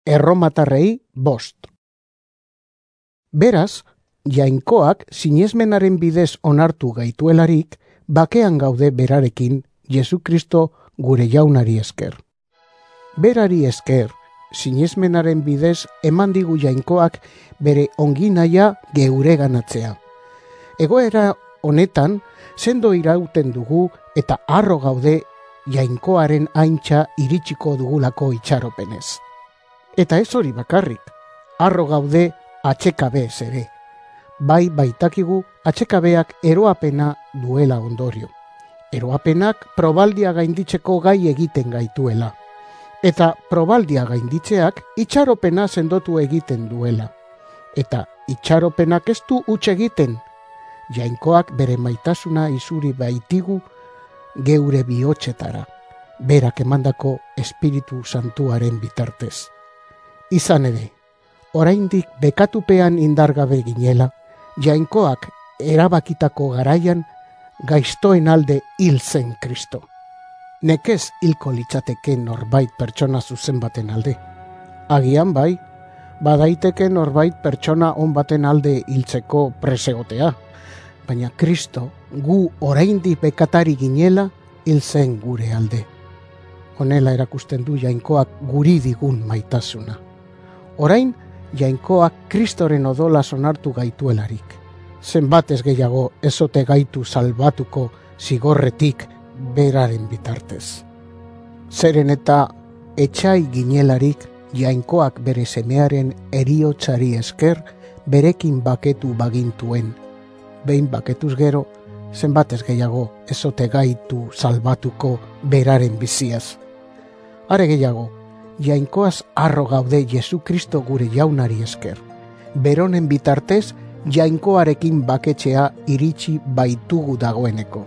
Erromatarrei 5. Beraz, Jainkoak sinesmenaren bidez onartu gaituelarik, bakean gaude berarekin Jesu Kristo gure jaunari esker. Berari esker, sinesmenaren bidez eman digu Jainkoak bere onginahia geureganatzea. Egoera honetan, sendo irauten dugu eta harro gaude Jainkoaren aintza iritsiko dugulako itxaropenez. Eta ez hori bakarrik, harro gaude atsekabez ere. Bai baitakigu atsekabeak eroapena duela ondorio. Eroapenak probaldia gainditzeko gai egiten gaituela. Eta probaldia gainditzeak itxaropena sendotu egiten duela. Eta itxaropenak ez du huts egiten. Jainkoak bere maitasuna izuri baitigu geure bihotzetara, berak emandako Espiritu Santuaren bitartez. Izan ere, oraindik bekatupean indargabe ginela, Jainkoak erabakitako garaian gaiztoen alde hil zen Kristo. Nekez hilko litzateke norbait pertsona zuzen baten alde. Agian bai, badaiteke norbait pertsona on baten alde hiltzeko presegotea, baina Kristo gu oraindik bekatari ginela hil zen gure alde. Honela erakusten du Jainkoak guri digun maitasuna. Orain, Jainkoak Kristoren odola onartu gaituelarik. Zenbat ez gehiago ezote gaitu salbatuko zigorretik beraren bitartez. Zeren eta etxai ginelarik Jainkoak bere semearen heriotzari esker berekin baketu bagintuen. Behin baketuz gero, zenbat ez gehiago ezote gaitu salbatuko beraren biziaz. Are gehiago, Jainkoaz harro gaude Jesu Kristo gure jaunari esker. Beronen bitartez, Jainkoarekin baketxea iritsi baitugu dagoeneko.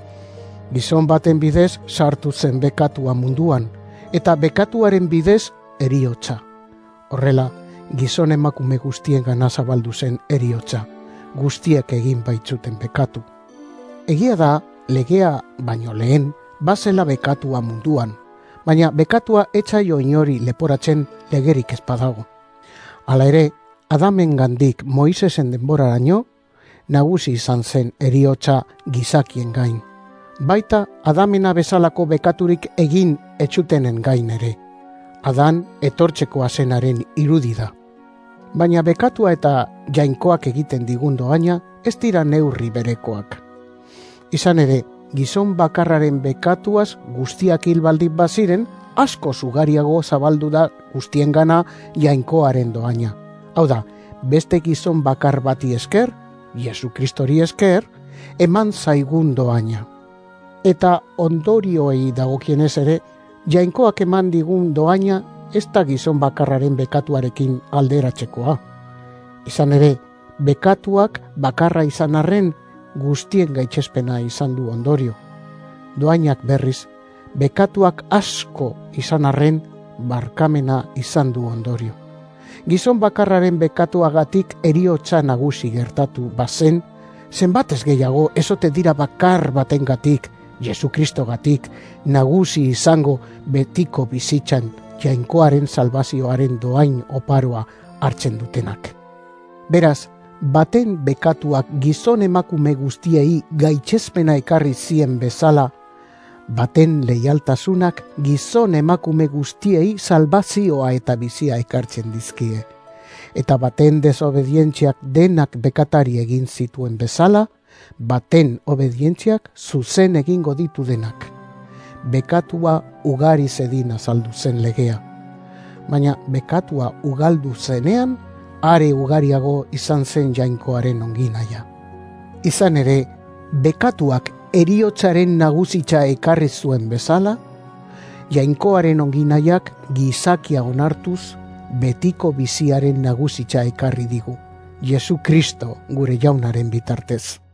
Gizon baten bidez sartu zen bekatua munduan, eta bekatuaren bidez heriotza. Horrela, gizon emakume guztien gana zabaldu zen heriotza, guztiek egin baitzuten bekatu. Egia da, legea baino lehen, bazela bekatua munduan, baina bekatua etzaio inori leporatzen legerik ez badago. Hala ere, Adamengandik Moisesen denboraraino, nagusi izan zen heriotza gizakien gain. Baita Adamena bezalako bekaturik egin etxutenen gain ere. Adan etortzekoa zenaren irudi da. Baina bekatua eta Jainkoak egiten digun dohaina ez dira neurri berekoak. Izan ere, gizon bakarraren bekatuaz guztiak hil baldin baziren, asko ugariago zabaldu da guztiengana Jainkoaren dohaina. Hau da, beste gizon bakar bati esker, Jesu Kristori esker, eman zaigun dohaina. Eta ondorioei dagokienez ere, Jainkoak eman digun dohaina ez da gizon bakarraren bekatuarekin alderatzekoa. Izan ere, bekatuak bakarra izan arren guztien gaitxespena izan du ondorio. Dohainak berriz, bekatuak asko izan arren barkamena izan du ondorio. Gizon bakarraren bekatuagatik heriotza nagusi gertatu bazen, zenbat ez gehiago ezote dira bakar batengatik, Jesu Kristogatik, nagusi izango betiko bizitzan Jainkoaren salbazioaren dohain oparoa hartzen dutenak. Beraz, baten bekatuak gizon emakume guztiei gaitxespena ekarri zien bezala, baten leialtasunak gizon emakume guztiei salbazioa eta bizia ekartzen dizkie. Eta baten desobedientziak denak bekatari egin zituen bezala, baten obedientziak zuzen egingo ditu denak. Bekatua ugari zedin azaldu zen legea. Baina bekatua ugaldu zenean, are ugariago izan zen Jainkoaren onginahia. Izan ere, bekatuak heriotzaren nagusitza ekarri zuen bezala, Jainkoaren onginahiak gizakia onartuz betiko biziaren nagusitza ekarri digu, Jesu Kristo gure jaunaren bitartez.